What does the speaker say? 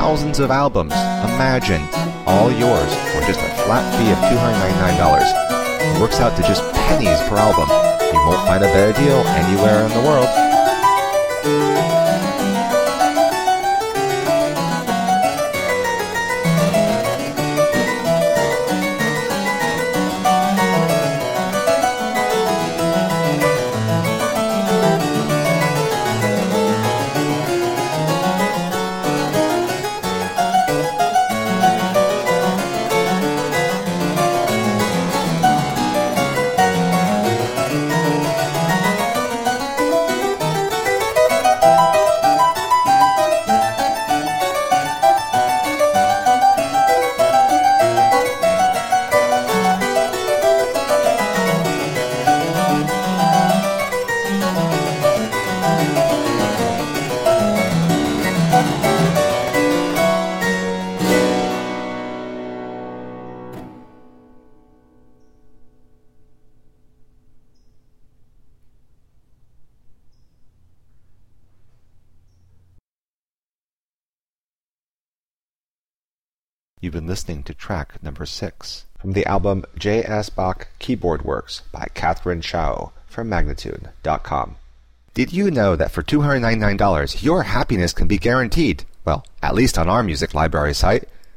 thousands of albums. Imagine, all yours for just a flat fee of $299. It works out to just pennies per album. You won't find a better deal anywhere in the world. You've been listening to track number 6 from the album J.S. Bach Keyboard Works by Catherine Shao from Magnitude.com. Did you know that for $299 your happiness can be guaranteed? Well, at least on our music library site.